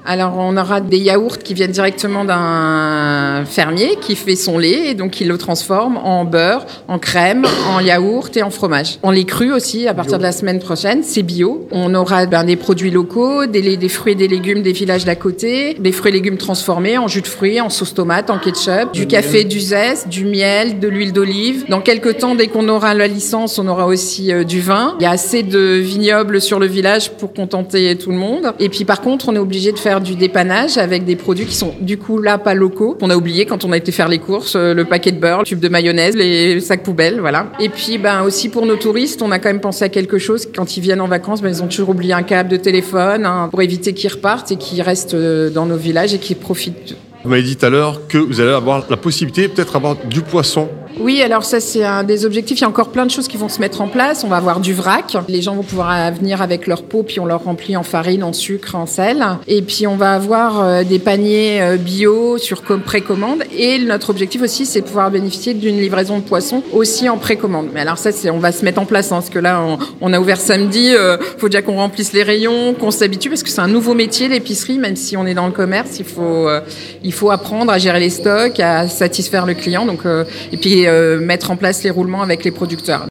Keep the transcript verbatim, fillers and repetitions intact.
Alors, on aura des yaourts qui viennent directement d'un fermier qui fait son lait et donc il le transforme en beurre, en crème, en yaourt et en fromage. En lait cru aussi, à partir bio. De la semaine prochaine, c'est bio. On aura ben, des produits locaux, des, des fruits et des légumes des villages d'à côté, des fruits et légumes transformés en jus de fruits, en sauce tomate, en ketchup, du café, du zeste, du miel, de l'huile d'olive. Dans quelques temps, dès qu'on aura la licence, on aura aussi euh, du vin. Il y a assez de vignobles sur le village pour contenter tout le monde. Et puis par contre, on est obligé de faire du dépannage avec des produits qui sont du coup là pas locaux. On a oublié quand on a été faire les courses, le paquet de beurre, le tube de mayonnaise, les sacs poubelles, voilà. Et puis ben aussi pour nos touristes, on a quand même pensé à quelque chose. Quand ils viennent en vacances, ben, ils ont toujours oublié un câble de téléphone hein, pour éviter qu'ils repartent et qu'ils restent dans nos villages et qu'ils profitent. Vous m'avez dit tout à l'heure que vous allez avoir la possibilité peut-être avoir du poisson. Oui, alors ça c'est un des objectifs. Il y a encore plein de choses qui vont se mettre en place. On va avoir du vrac. Les gens vont pouvoir venir avec leur pot, puis on leur remplit en farine, en sucre, en sel. Et puis on va avoir des paniers bio sur précommande. Et notre objectif aussi, c'est de pouvoir bénéficier d'une livraison de poissons aussi en précommande. Mais alors ça, c'est, on va se mettre en place, hein, parce que là, on, on a ouvert samedi. Il euh, faut déjà qu'on remplisse les rayons, qu'on s'habitue, parce que c'est un nouveau métier, l'épicerie. Même si on est dans le commerce, il faut, euh, il faut apprendre à gérer les stocks, à satisfaire le client. Donc, euh, et puis euh, mettre en place les roulements avec les producteurs.